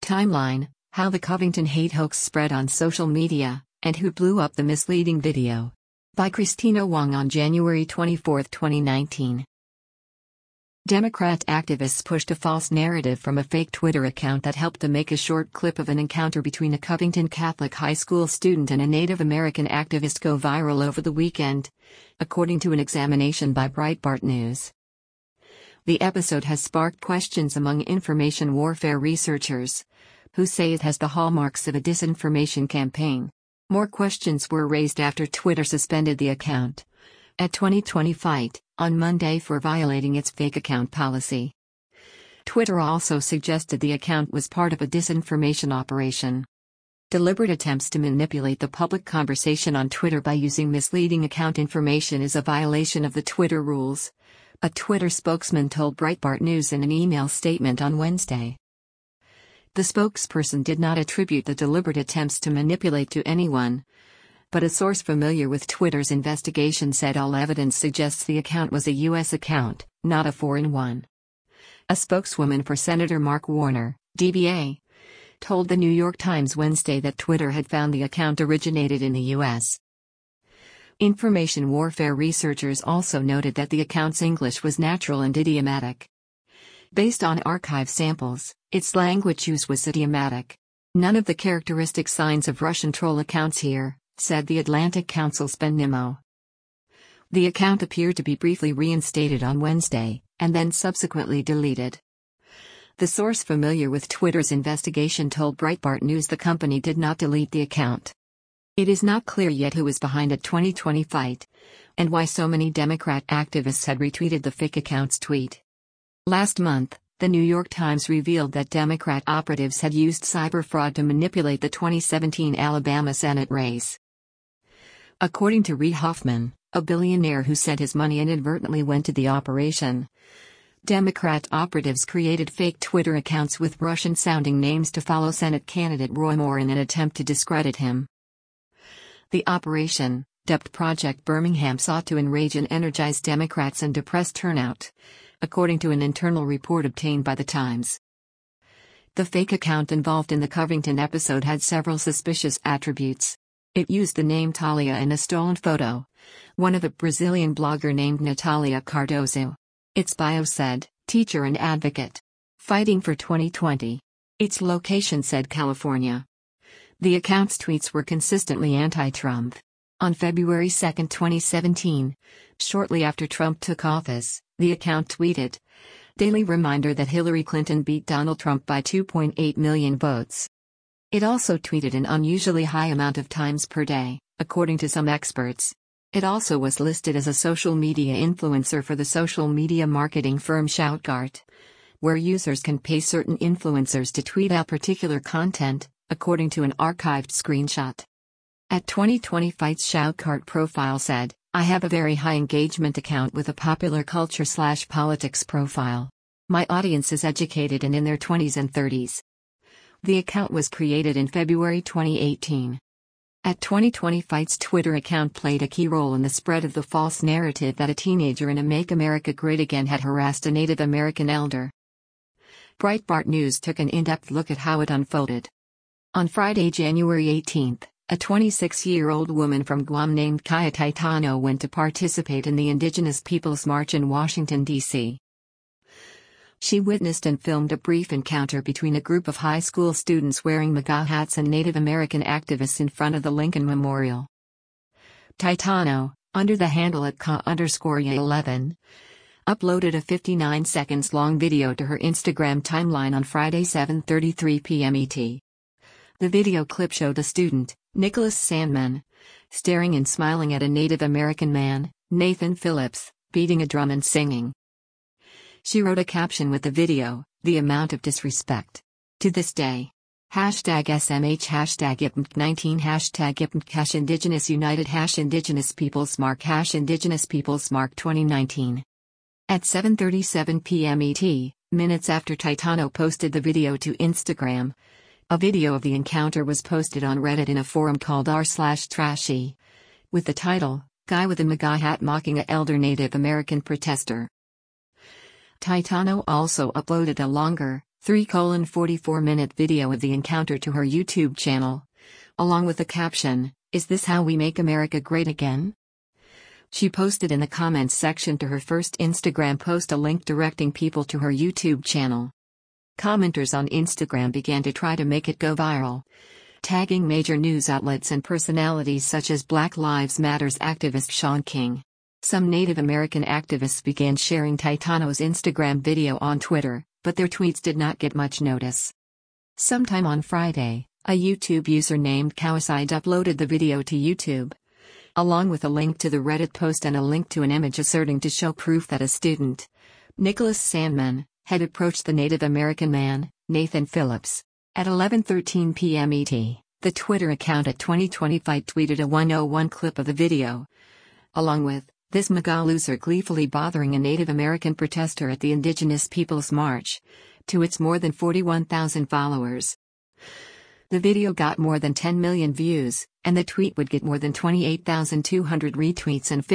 Timeline: How the Covington hate hoax spread on social media, and who blew up the misleading video. By Christina Wong on January 24, 2019. Democrat activists pushed a false narrative from a fake Twitter account that helped to make a short clip of an encounter between a Covington Catholic high school student and a Native American activist go viral over the weekend, according to an examination by Breitbart News. The episode has sparked questions among information warfare researchers, who say it has the hallmarks of a disinformation campaign. More questions were raised after Twitter suspended the account at 2020 Fight on Monday for violating its fake account policy. Twitter also suggested the account was part of a disinformation operation. Deliberate attempts to manipulate the public conversation on Twitter by using misleading account information is a violation of the Twitter rules, a Twitter spokesman told Breitbart News in an email statement on Wednesday. The spokesperson did not attribute the deliberate attempts to manipulate to anyone, but a source familiar with Twitter's investigation said all evidence suggests the account was a U.S. account, not a foreign one. A spokeswoman for Senator Mark Warner, DBA, told the New York Times Wednesday that Twitter had found the account originated in the U.S. Information warfare researchers also noted that the account's English was natural and idiomatic. Based on archive samples, its language use was idiomatic. None of the characteristic signs of Russian troll accounts here, said the Atlantic Council's Ben Nimmo. The account appeared to be briefly reinstated on Wednesday, and then subsequently deleted. The source familiar with Twitter's investigation told Breitbart News the company did not delete the account. It is not clear yet who is behind a 2020 Fight, and why so many Democrat activists had retweeted the fake account's tweet. Last month, the New York Times revealed that Democrat operatives had used cyber fraud to manipulate the 2017 Alabama Senate race. According to Reid Hoffman, a billionaire who said his money inadvertently went to the operation, Democrat operatives created fake Twitter accounts with Russian-sounding names to follow Senate candidate Roy Moore in an attempt to discredit him. The operation, dubbed Project Birmingham, sought to enrage and energize Democrats and depress turnout, according to an internal report obtained by The Times. The fake account involved in the Covington episode had several suspicious attributes. It used the name Talia in a stolen photo, one of a Brazilian blogger named Natalia Cardoso. Its bio said, teacher and advocate. Fighting for 2020. Its location said California. The account's tweets were consistently anti-Trump. On February 2, 2017, shortly after Trump took office, the account tweeted, "Daily reminder that Hillary Clinton beat Donald Trump by 2.8 million votes." It also tweeted an unusually high amount of times per day, according to some experts. It also was listed as a social media influencer for the social media marketing firm Shoutcart, where users can pay certain influencers to tweet out particular content, according to an archived screenshot. At 2020 Fight's Shoutcart profile said, "I have a very high engagement account with a popular culture/politics profile. My audience is educated and in their 20s and 30s. The account was created in February 2018. At 2020 Fight's Twitter account played a key role in the spread of the false narrative that a teenager in a Make America Great Again had harassed a Native American elder. Breitbart News took an in-depth look at how it unfolded. On Friday, January 18, a 26-year-old woman from Guam named Kaya Taitano went to participate in the Indigenous Peoples March in Washington, D.C. She witnessed and filmed a brief encounter between a group of high school students wearing MAGA hats and Native American activists in front of the Lincoln Memorial. Taitano, under the handle at @Ka_Ya11, uploaded a 59 seconds long video to her Instagram timeline on Friday 7:33 p.m. ET. The video clip showed a student, Nicholas Sandman, staring and smiling at a Native American man, Nathan Phillips, beating a drum and singing. She wrote a caption with the video, "The amount of disrespect. To this day. #SMH #IPMC19 #IPMC Indigenous United #Indigenous Peoples Mark #Indigenous Peoples Mark 2019. At 7:37 p.m. ET, minutes after Taitano posted the video to Instagram, a video of the encounter was posted on Reddit in a forum called r/trashy, with the title, "Guy with a MAGA hat mocking a elder Native American protester." Taitano also uploaded a longer, 3:44-minute video of the encounter to her YouTube channel, along with the caption, "Is this how we make America great again?" She posted in the comments section to her first Instagram post a link directing people to her YouTube channel. Commenters on Instagram began to try to make it go viral, tagging major news outlets and personalities such as Black Lives Matter's activist Shaun King. Some Native American activists began sharing Taitano's Instagram video on Twitter, but their tweets did not get much notice. Sometime on Friday, a YouTube user named Cowside uploaded the video to YouTube, along with a link to the Reddit post and a link to an image asserting to show proof that a student, Nicholas Sandman, had approached the Native American man, Nathan Phillips. At 11:13 p.m. ET, the Twitter account at 2020 Fight tweeted a 101 clip of the video, along with, "This MAGA loser gleefully bothering a Native American protester at the Indigenous Peoples March," to its more than 41,000 followers. The video got more than 10 million views, and the tweet would get more than 28,200 retweets and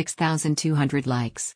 56,200 likes.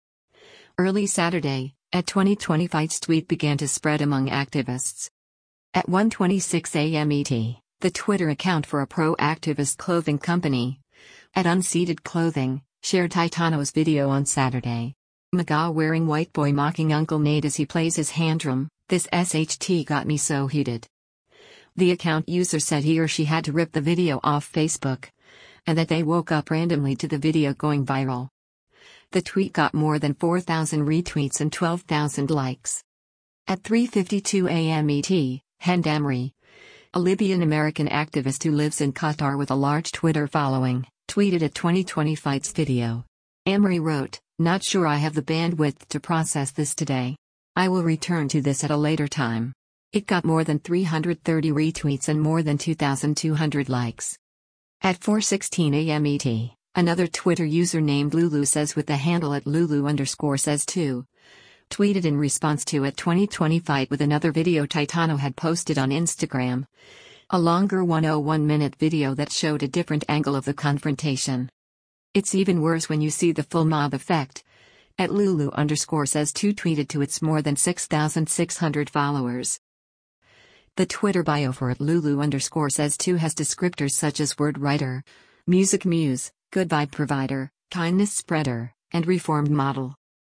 Early Saturday, at 2020 Fight's tweet began to spread among activists. At 1:26 a.m. ET, the Twitter account for a pro-activist clothing company, at Unseated Clothing, shared Taitano's video on Saturday. MAGA wearing white boy mocking Uncle Nate as he plays his hand drum, "This SHT got me so heated." The account user said he or she had to rip the video off Facebook, and that they woke up randomly to the video going viral. The tweet got more than 4,000 retweets and 12,000 likes. At 3:52 a.m. ET, Hind Amri, a Libyan-American activist who lives in Qatar with a large Twitter following, tweeted at 2020 Fight's video. Amri wrote, "Not sure I have the bandwidth to process this today. I will return to this at a later time." It got more than 330 retweets and more than 2,200 likes. At 4:16 a.m. ET, another Twitter user named Lulu Says with the handle at Lulu_says2, tweeted in response to at 2020 Fight with another video Taitano had posted on Instagram, a longer 101-minute video that showed a different angle of the confrontation. "It's even worse when you see the full mob effect," at Lulu_says2 tweeted to its more than 6,600 followers. The Twitter bio for at Lulu_says2 has descriptors such as word writer, music muse, good vibe provider, kindness spreader, and reformed model.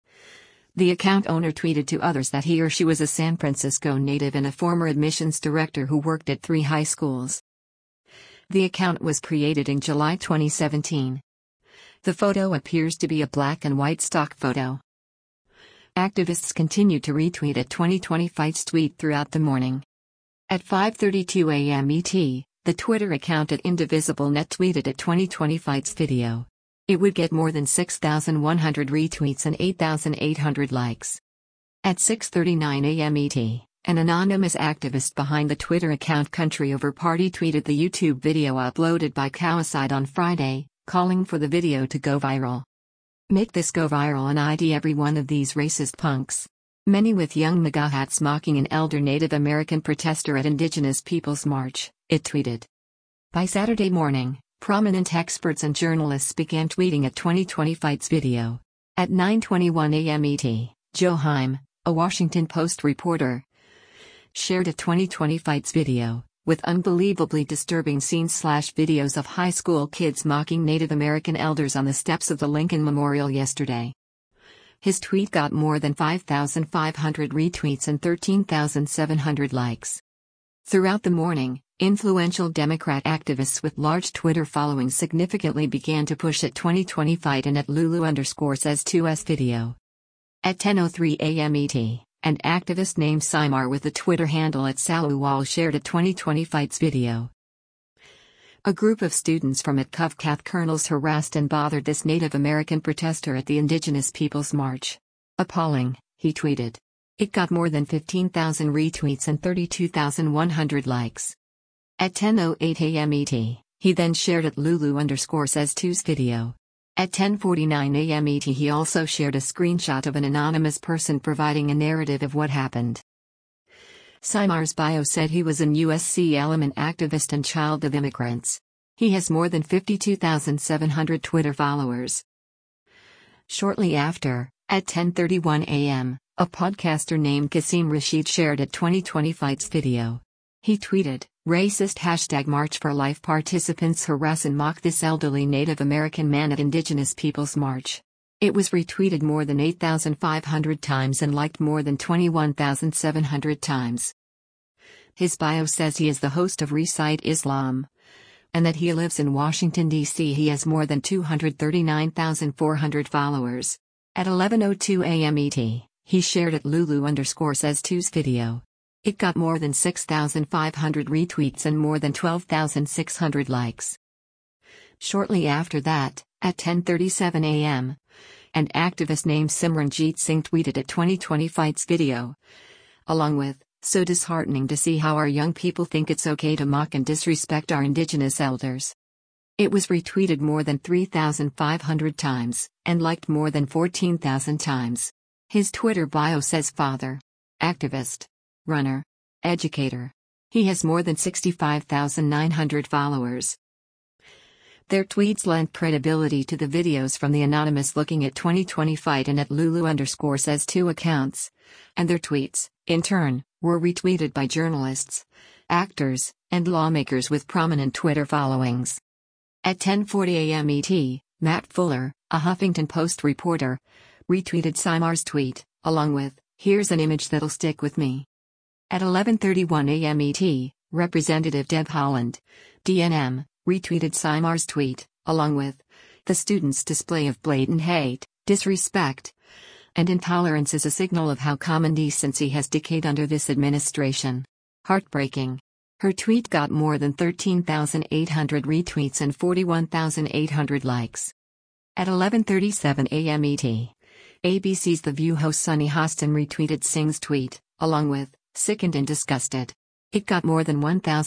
The account owner tweeted to others that he or she was a San Francisco native and a former admissions director who worked at 3 high schools. The account was created in July 2017. The photo appears to be a black and white stock photo. Activists continued to retweet at 2020 Fight's tweet throughout the morning. At 5:32 a.m. ET, the Twitter account at IndivisibleNet tweeted at 2020 Fight's video. It would get more than 6,100 retweets and 8,800 likes. At 6:39 a.m. ET, an anonymous activist behind the Twitter account Country Over Party tweeted the YouTube video uploaded by Cowside on Friday, calling for the video to go viral. "Make this go viral and ID every one of these racist punks. Many with young MAGA hats mocking an elder Native American protester at Indigenous Peoples March," it tweeted. By Saturday morning, prominent experts and journalists began tweeting at 2020 Fight's video. At 9:21 a.m. ET, Joe Heim, a Washington Post reporter, shared a 2020 Fight's video, with unbelievably disturbing scenes/videos of high school kids mocking Native American elders on the steps of the Lincoln Memorial yesterday. His tweet got more than 5,500 retweets and 13,700 likes. Throughout the morning, influential Democrat activists with large Twitter followings significantly began to push at 2020 Fight and at Lulu_says2's video. At 10:03 a.m. ET, an activist named Simar with the Twitter handle at Saluwal shared a 2020 Fight's video. A group of students from at Covcath Kernels harassed and bothered this Native American protester at the Indigenous Peoples March. "Appalling," he tweeted. It got more than 15,000 retweets and 32,100 likes. At 10:08 a.m. ET, he then shared at Lulu_says2's video. At 10:49 a.m. ET he also shared a screenshot of an anonymous person providing a narrative of what happened. Simar's bio said he was an USC Element activist and child of immigrants. He has more than 52,700 Twitter followers. Shortly after, at 10:31 a.m., A podcaster named Kasim Rashid shared a 2020 fights video. He tweeted, "Racist #March for Life participants harass and mock this elderly Native American man at Indigenous Peoples March." It was retweeted more than 8,500 times and liked more than 21,700 times. His bio says he is the host of Recite Islam, and that he lives in Washington, D.C. He has more than 239,400 followers. At 11:02 a.m. ET, he shared at Lulu_says2's video. It got more than 6,500 retweets and more than 12,600 likes. Shortly after that, at 10:37 a.m., an activist named Simranjeet Singh tweeted a 2020 fights video, along with, "So disheartening to see how our young people think it's okay to mock and disrespect our Indigenous elders." It was retweeted more than 3,500 times, and liked more than 14,000 times. His Twitter bio says father, activist, runner, educator. He has more than 65,900 followers. Their tweets lent credibility to the videos from the anonymous Looking at 2020 Fight and at Lulu_says2 accounts, and their tweets, in turn, were retweeted by journalists, actors, and lawmakers with prominent Twitter followings. At 10:40 a.m. ET, Matt Fuller, a Huffington Post reporter, retweeted Simar's tweet, along with, "Here's an image that'll stick with me." At 11:31 a.m. ET, Representative Deb Haaland, DNM, retweeted Simar's tweet, along with, "The students' display of blatant hate, disrespect, and intolerance is a signal of how common decency has decayed under this administration. Heartbreaking." Her tweet got more than 13,800 retweets and 41,800 likes. At 11:37 a.m. ET, ABC's The View host Sunny Hostin retweeted Singh's tweet, along with, "Sickened and disgusted." It got more than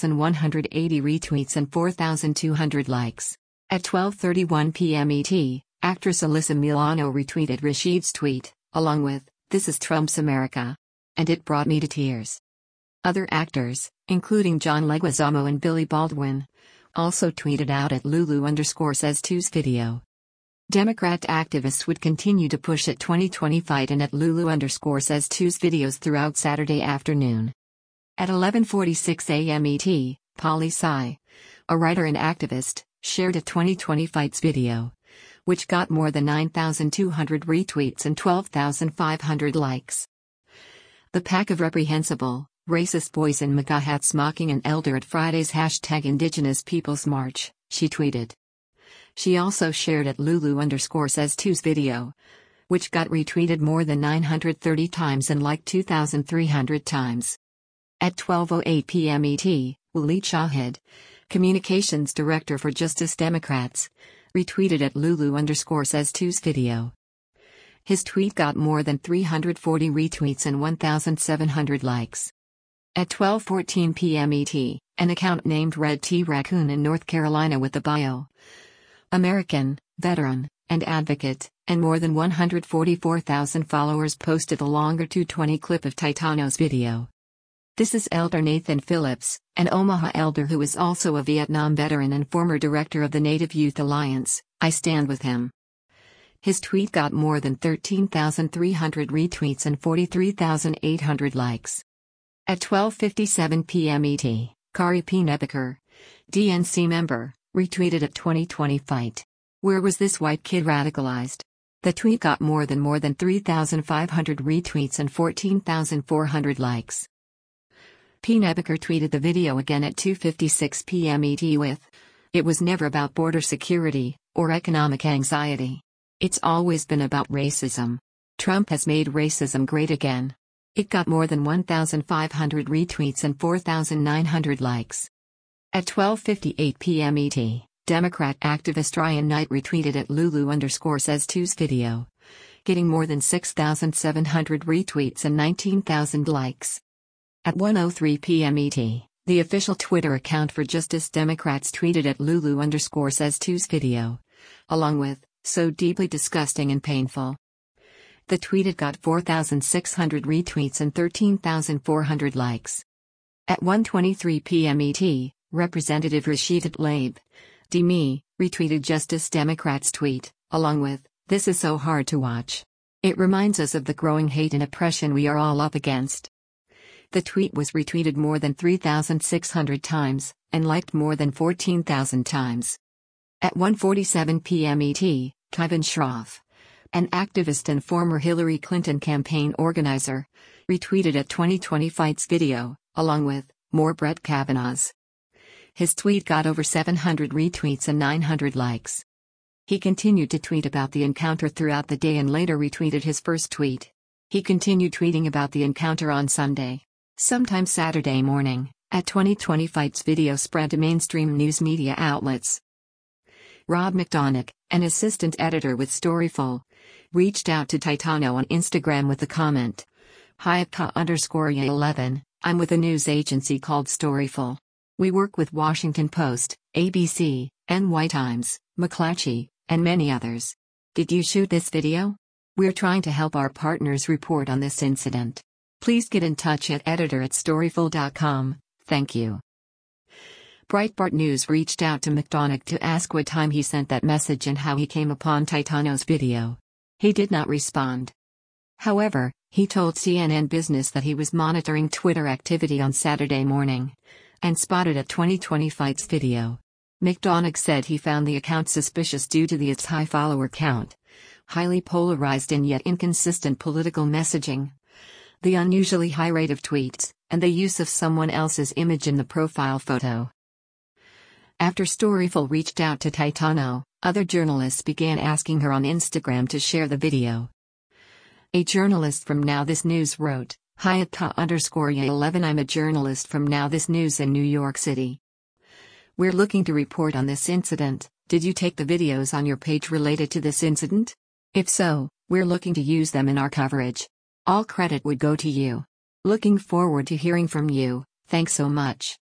1,180 retweets and 4,200 likes. At 12:31 p.m. ET, actress Alyssa Milano retweeted Rashid's tweet, along with, "This is Trump's America. And it brought me to tears." Other actors, including John Leguizamo and Billy Baldwin, also tweeted out at Lulu_says2's video. Democrat activists would continue to push at 2020 Fight and at Lulu_says2's videos throughout Saturday afternoon. At 11:46 a.m. ET, Poli Sci, a writer and activist, shared a 2020 Fights video, which got more than 9,200 retweets and 12,500 likes. "The pack of reprehensible, racist boys in MAGA hats mocking an elder at Friday's #Indigenous Peoples March," she tweeted. She also shared at Lulu_says2's video, which got retweeted more than 930 times and liked 2,300 times. At 12:08 p.m. ET, Waleed Shahid, communications director for Justice Democrats, retweeted at Lulu_says2's video. His tweet got more than 340 retweets and 1,700 likes. At 12:14 p.m. ET, an account named Red T. Raccoon in North Carolina with the bio, "American, veteran, and advocate," and more than 144,000 followers posted a longer 2:20 clip of Titano's video. This is Elder Nathan Phillips, an Omaha elder who is also a Vietnam veteran and former director of the Native Youth Alliance. "I stand with him." His tweet got more than 13,300 retweets and 43,800 likes. At 12:57 p.m. ET, Kari Pennebaker, DNC member, retweeted at 2020 Fight. "Where was this white kid radicalized?" The tweet got more than 3,500 retweets and 14,400 likes. Pennebaker tweeted the video again at 2:56 p.m. ET with, "It was never about border security or economic anxiety. It's always been about racism. Trump has made racism great again." It got more than 1,500 retweets and 4,900 likes. At 12:58 p.m. ET, Democrat activist Ryan Knight retweeted at Lulu_says2's video, getting more than 6,700 retweets and 19,000 likes. At 1:03 p.m. ET, the official Twitter account for Justice Democrats tweeted at Lulu_says2's video, along with, "So deeply disgusting and painful." The tweet got 4,600 retweets and 13,400 likes. At 1:23 p.m. ET, Representative Rashid Tlaib, DME, retweeted Justice Democrats' tweet, along with, "This is so hard to watch." It reminds us of the growing hate and oppression we are all up against. The tweet was retweeted more than 3,600 times, and liked more than 14,000 times. At 1:47 p.m. ET, Kevin Schroff, an activist and former Hillary Clinton campaign organizer, retweeted a 2020 Fights video, along with more Brett Kavanaugh's. His tweet got over 700 retweets and 900 likes. He continued to tweet about the encounter throughout the day and later retweeted his first tweet. He continued tweeting about the encounter on Sunday. Sometime Saturday morning, a 2020 Fights video spread to mainstream news media outlets. Rob McDonagh, an assistant editor with Storyful, reached out to Titano on Instagram with the comment, "Hi at @Ka_11, I'm with a news agency called Storyful. We work with Washington Post, ABC, NY Times, McClatchy, and many others. Did you shoot this video? We're trying to help our partners report on this incident. Please get in touch at editor@storyful.com, thank you." Breitbart News reached out to McDonagh to ask what time he sent that message and how he came upon Titano's video. He did not respond. However, he told CNN Business that he was monitoring Twitter activity on Saturday morning and spotted a 2020 Fights video. McDonagh said he found the account suspicious due to its high follower count, highly polarized and yet inconsistent political messaging, the unusually high rate of tweets, and the use of someone else's image in the profile photo. After Storyful reached out to Titano, other journalists began asking her on Instagram to share the video. A journalist from Now This News wrote, "Hi at @Ka_11, I'm a journalist from Now This News in New York City. We're looking to report on this incident. Did you take the videos on your page related to this incident? If so, we're looking to use them in our coverage. All credit would go to you. Looking forward to hearing from you, thanks so much."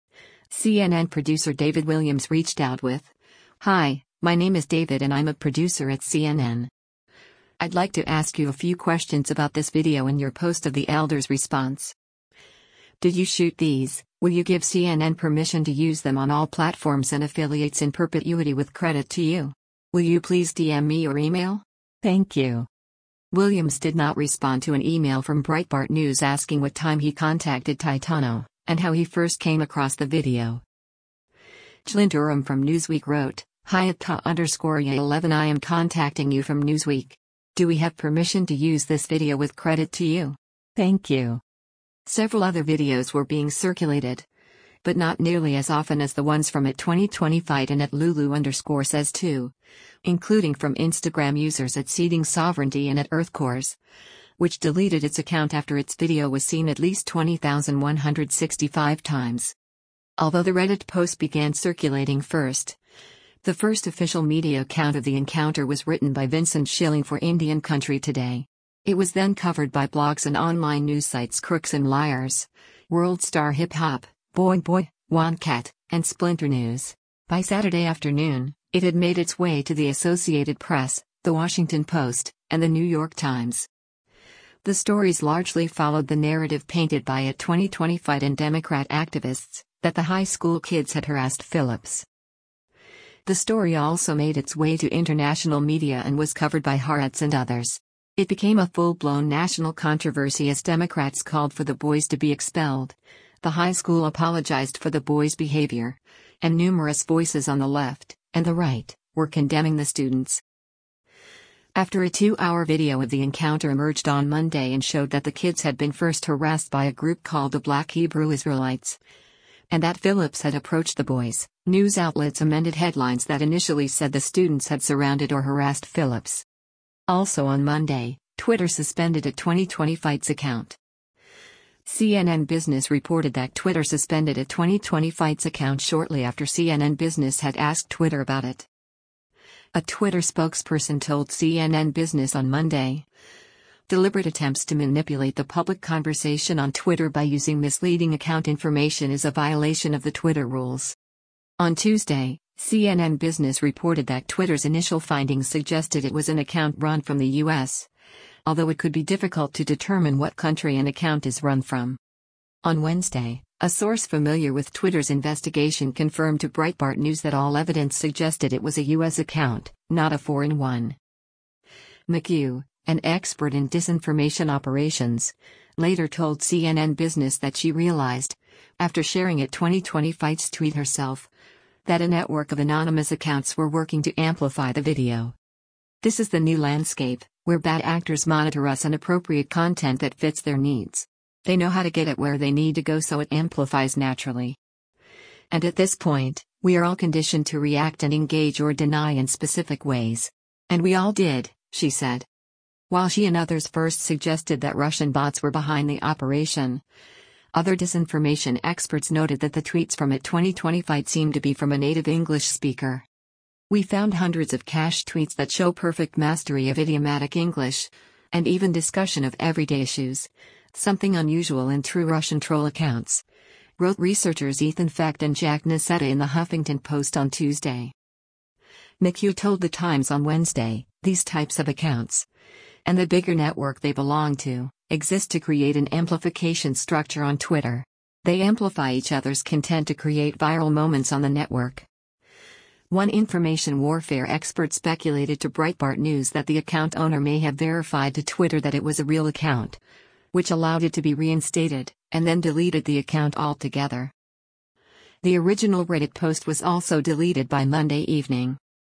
CNN producer David Williams reached out with, "Hi, my name is David and I'm a producer at CNN. I'd like to ask you a few questions about this video and your post of the elders' response. Did you shoot these? Will you give CNN permission to use them on all platforms and affiliates in perpetuity with credit to you? Will you please DM me or email? Thank you." Williams did not respond to an email from Breitbart News asking what time he contacted Titano, and how he first came across the video. Jalyn Durham from Newsweek wrote, "Hi at @Ka_11, I am contacting you from Newsweek. Do we have permission to use this video with credit to you? Thank you." Several other videos were being circulated, but not nearly as often as the ones from @2020 Fight and @Lulu_says2, including from Instagram users at Ceding Sovereignty and @EarthCores, which deleted its account after its video was seen at least 20,165 times. Although the Reddit post began circulating first, the first official media account of the encounter was written by Vincent Schilling for Indian Country Today. It was then covered by blogs and online news sites Crooks and Liars, World Star Hip Hop, Boy Boy, Wonkat, and Splinter News. By Saturday afternoon, it had made its way to the Associated Press, The Washington Post, and The New York Times. The stories largely followed the narrative painted by @2020 Fight and Democrat activists, that the high school kids had harassed Phillips. The story also made its way to international media and was covered by Haaretz and others. It became a full-blown national controversy as Democrats called for the boys to be expelled. The high school apologized for the boys' behavior, and numerous voices on the left and the right were condemning the students. After a 2-hour video of the encounter emerged on Monday and showed that the kids had been first harassed by a group called the Black Hebrew Israelites, and that Phillips had approached the boys, news outlets amended headlines that initially said the students had surrounded or harassed Phillips. Also on Monday, Twitter suspended a @2020 Fights account. CNN Business reported that Twitter suspended a @2020 Fights account shortly after CNN Business had asked Twitter about it. A Twitter spokesperson told CNN Business on Monday, "Deliberate attempts to manipulate the public conversation on Twitter by using misleading account information is a violation of the Twitter rules." On Tuesday, CNN Business reported that Twitter's initial findings suggested it was an account run from the U.S., although it could be difficult to determine what country an account is run from. On Wednesday, a source familiar with Twitter's investigation confirmed to Breitbart News that all evidence suggested it was a U.S. account, not a foreign one. McHugh, an expert in disinformation operations, later told CNN Business that she realized, after sharing a 2020 Fights tweet herself, that a network of anonymous accounts were working to amplify the video. This is the new landscape, where bad actors monitor us and appropriate content that fits their needs. They know how to get it where they need to go, so it amplifies naturally. And at this point, we are all conditioned to react and engage or deny in specific ways. And we all did, she said. While she and others first suggested that Russian bots were behind the operation, other disinformation experts noted that the tweets from a 2020 fight seemed to be from a native English speaker. We found hundreds of cached tweets that show perfect mastery of idiomatic English, and even discussion of everyday issues, something unusual in true Russian troll accounts, wrote researchers Ethan Fecht and Jack Niceta in the Huffington Post on Tuesday. McHugh told The Times on Wednesday, these types of accounts, and the bigger network they belong to, exist to create an amplification structure on Twitter. They amplify each other's content to create viral moments on the network. One information warfare expert speculated to Breitbart News that the account owner may have verified to Twitter that it was a real account, which allowed it to be reinstated, and then deleted the account altogether. The original Reddit post was also deleted by Monday evening.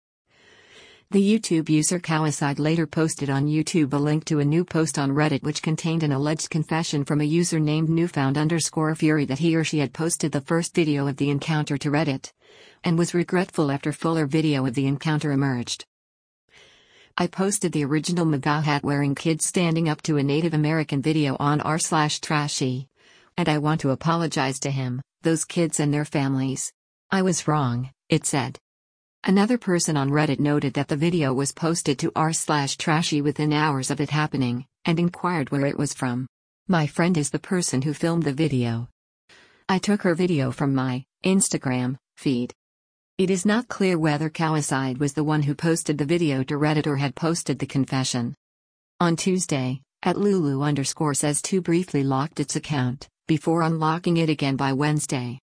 The YouTube user Cowicide later posted on YouTube a link to a new post on Reddit which contained an alleged confession from a user named Newfound_Fury that he or she had posted the first video of the encounter to Reddit, and was regretful after fuller video of the encounter emerged. I posted the original MAGA hat wearing kid standing up to a Native American video on r/trashy. And I want to apologize to him, those kids and their families. I was wrong, it said. Another person on Reddit noted that the video was posted to r/trashy within hours of it happening, and inquired where it was from. My friend is the person who filmed the video. I took her video from my Instagram feed. It is not clear whether Cowicide was the one who posted the video to Reddit or had posted the confession. On Tuesday, @Lulu_says2 briefly locked its account, before unlocking it again by Wednesday.